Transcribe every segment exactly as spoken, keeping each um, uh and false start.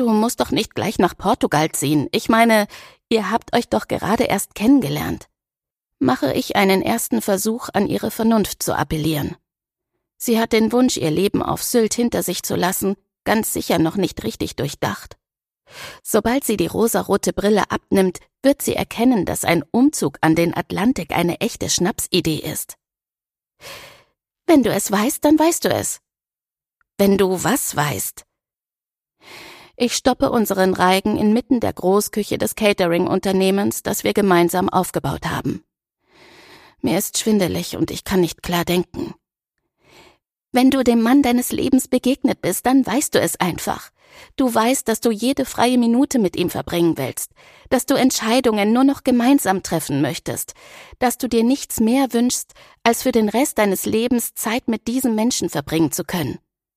Du musst doch nicht gleich nach Portugal ziehen. Ich meine, ihr habt euch doch gerade erst kennengelernt. Mache ich einen ersten Versuch, an ihre Vernunft zu appellieren. Sie hat den Wunsch, ihr Leben auf Sylt hinter sich zu lassen, ganz sicher noch nicht richtig durchdacht. Sobald sie die rosarote Brille abnimmt, wird sie erkennen, dass ein Umzug an den Atlantik eine echte Schnapsidee ist. Wenn du es weißt, dann weißt du es. Wenn du was weißt? Ich stoppe unseren Reigen inmitten der Großküche des Catering-Unternehmens, das wir gemeinsam aufgebaut haben. Mir ist schwindelig und ich kann nicht klar denken. Wenn du dem Mann deines Lebens begegnet bist, dann weißt du es einfach. Du weißt, dass du jede freie Minute mit ihm verbringen willst, dass du Entscheidungen nur noch gemeinsam treffen möchtest, dass du dir nichts mehr wünschst, als für den Rest deines Lebens Zeit mit diesem Menschen verbringen zu können.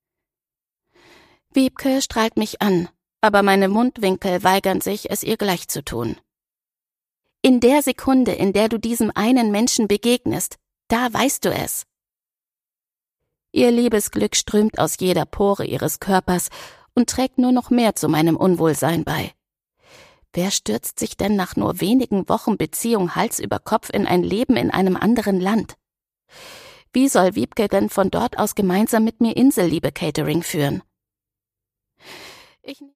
Wiebke strahlt mich an, aber meine Mundwinkel weigern sich, es ihr gleich zu tun. In der Sekunde, in der du diesem einen Menschen begegnest, da weißt du es. Ihr Liebesglück strömt aus jeder Pore ihres Körpers und trägt nur noch mehr zu meinem Unwohlsein bei. Wer stürzt sich denn nach nur wenigen Wochen Beziehung Hals über Kopf in ein Leben in einem anderen Land? Wie soll Wiebke denn von dort aus gemeinsam mit mir Inselliebe-Catering führen? Ich